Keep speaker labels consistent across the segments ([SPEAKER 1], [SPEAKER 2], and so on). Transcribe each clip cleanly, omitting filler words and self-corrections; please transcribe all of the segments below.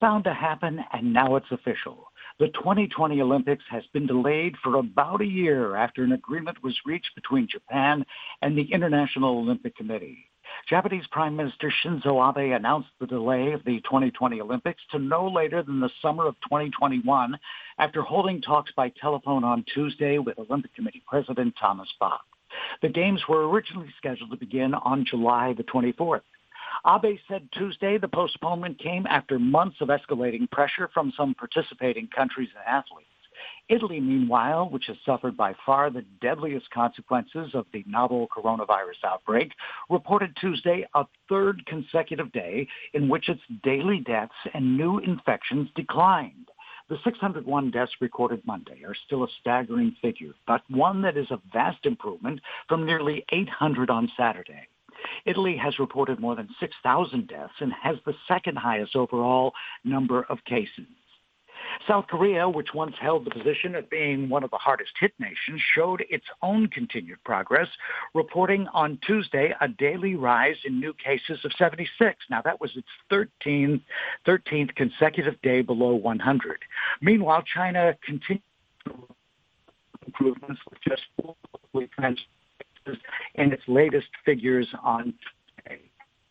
[SPEAKER 1] Bound to happen, and now it's official. The 2020 Olympics has been delayed for about a year after an agreement was reached between Japan and the International Olympic Committee. Japanese Prime Minister Shinzo Abe announced the delay of the 2020 Olympics to no later than the summer of 2021 after holding talks by telephone on Tuesday with Olympic Committee President Thomas Bach. The Games were originally scheduled to begin on July the 24th. Abe said Tuesday the postponement came after months of escalating pressure from some participating countries and athletes. Italy, meanwhile, which has suffered by far the deadliest consequences of the novel coronavirus outbreak, reported Tuesday a third consecutive day in which its daily deaths and new infections declined. The 601 deaths recorded Monday are still a staggering figure, but one that is a vast improvement from nearly 800 on Saturday. Italy has reported more than 6,000 deaths and has the second highest overall number of cases. South Korea, which once held the position of being one of the hardest hit nations, showed its own continued progress, reporting on Tuesday a daily rise in new cases of 76. Now, that was its 13th consecutive day below 100. Meanwhile, China continued improvements with just 4 cases in its latest figures on Tuesday.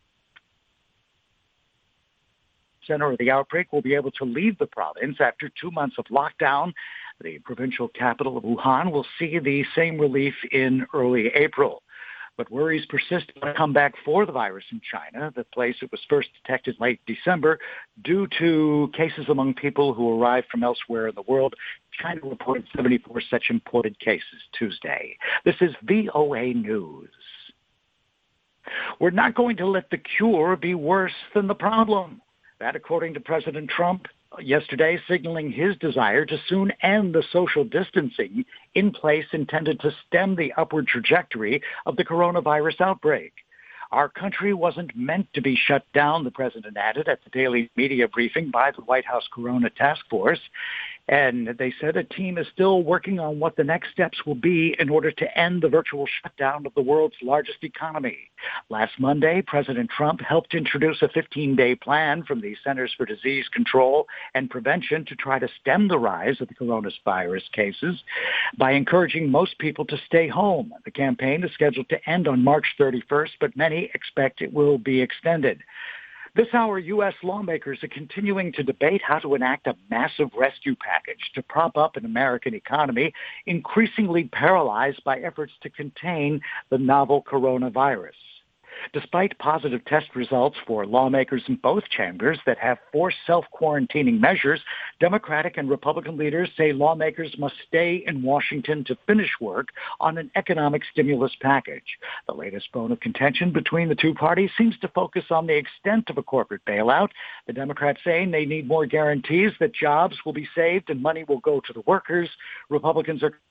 [SPEAKER 1] Center of the outbreak will be able to leave the province after 2 months of lockdown. The provincial capital of Wuhan will see the same relief in early April. But worries persist about a comeback for the virus in China, the place it was first detected late December, due to cases among people who arrived from elsewhere in the world. China reported 74 such imported cases Tuesday. This is VOA News. We're not going to let the cure be worse than the problem. That, according to President Trump, yesterday signaling his desire to soon end the social distancing in place intended to stem the upward trajectory of the coronavirus outbreak. Our country wasn't meant to be shut down, the president added at the daily media briefing by the White House Corona Task Force. And they said a team is still working on what the next steps will be in order to end the virtual shutdown of the world's largest economy. Last Monday, President Trump helped introduce a 15-day plan from the Centers for Disease Control and Prevention to try to stem the rise of the coronavirus cases by encouraging most people to stay home. The campaign is scheduled to end on March 31st, but many expect it will be extended. This hour, U.S. lawmakers are continuing to debate how to enact a massive rescue package to prop up an American economy increasingly paralyzed by efforts to contain the novel coronavirus. Despite positive test results for lawmakers in both chambers that have forced self-quarantining measures, Democratic and Republican leaders say lawmakers must stay in Washington to finish work on an economic stimulus package. The latest bone of contention between the two parties seems to focus on the extent of a corporate bailout. The Democrats saying they need more guarantees that jobs will be saved and money will go to the workers. Republicans are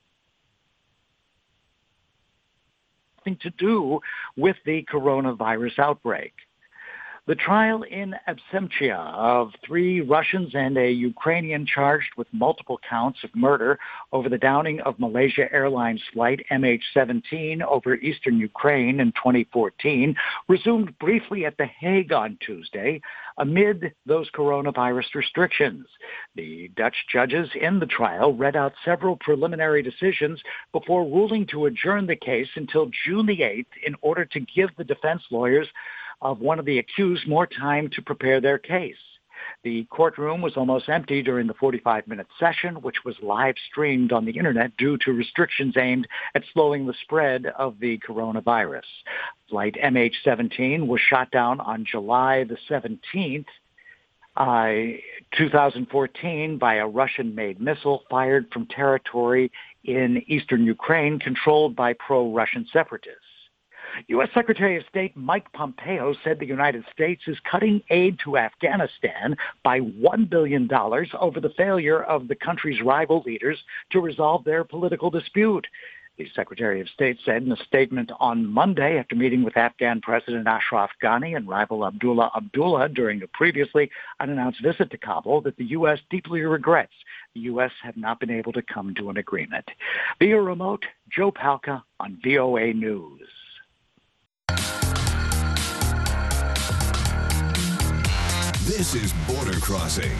[SPEAKER 1] to do with the coronavirus outbreak. The trial in absentia of 3 Russians and a Ukrainian charged with multiple counts of murder over the downing of Malaysia Airlines flight MH17 over eastern Ukraine in 2014 resumed briefly at The Hague on Tuesday amid those coronavirus restrictions. The Dutch judges in the trial read out several preliminary decisions before ruling to adjourn the case until June the 8th in order to give the defense lawyers of one of the accused more time to prepare their case. The courtroom was almost empty during the 45-minute session, which was live streamed on the internet due to restrictions aimed at slowing the spread of the coronavirus. Flight MH17 was shot down on July the 17th, 2014 by a Russian-made missile fired from territory in eastern Ukraine controlled by pro-Russian separatists. U.S. Secretary of State Mike Pompeo said the United States is cutting aid to Afghanistan by $1 billion over the failure of the country's rival leaders to resolve their political dispute. The Secretary of State said in a statement on Monday after meeting with Afghan President Ashraf Ghani and rival Abdullah Abdullah during a previously unannounced visit to Kabul that the U.S. deeply regrets the U.S. have not been able to come to an agreement. Via remote, Joe Palca on VOA News.
[SPEAKER 2] This is Border Crossing